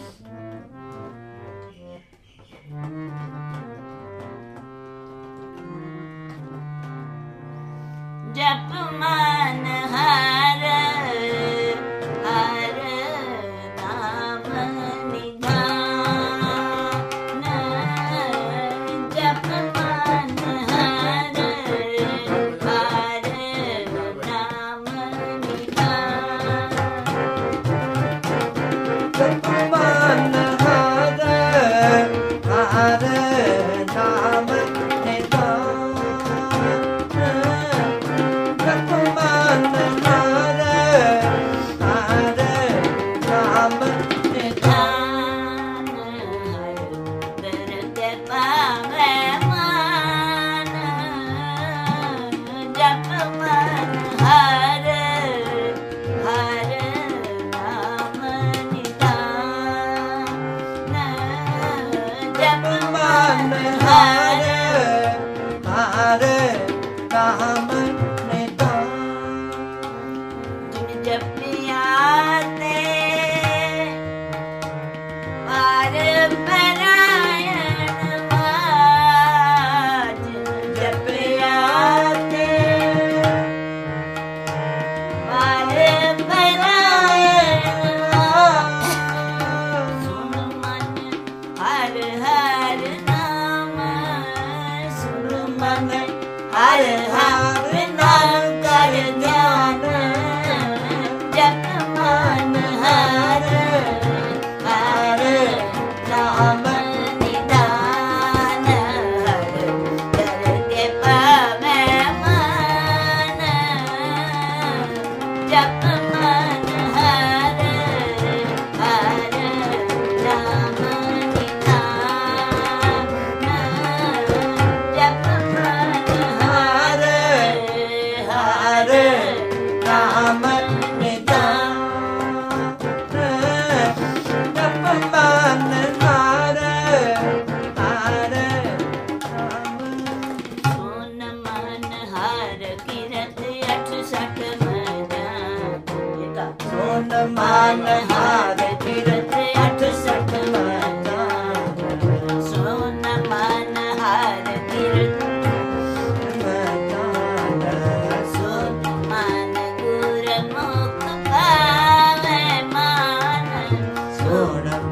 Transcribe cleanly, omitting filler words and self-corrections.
जप मान हर हर नाम निधान, जप मान हर हर नाम निधान, जप मान हर हर नाम हर हर नाम कर ध्यान, जप मान हर हर नाम निधान, हर करके पावे मान, जप मान हर हर नाम निधान, जप मान हर हर नाम निधान, जप मान हर हर नाम। सोन मन हर कीरत 68 मजा, सोन मान हार तीरथ 68 मजा, सोन मन हर कीरत, सोन मन गुर मुख पावे मान, सोन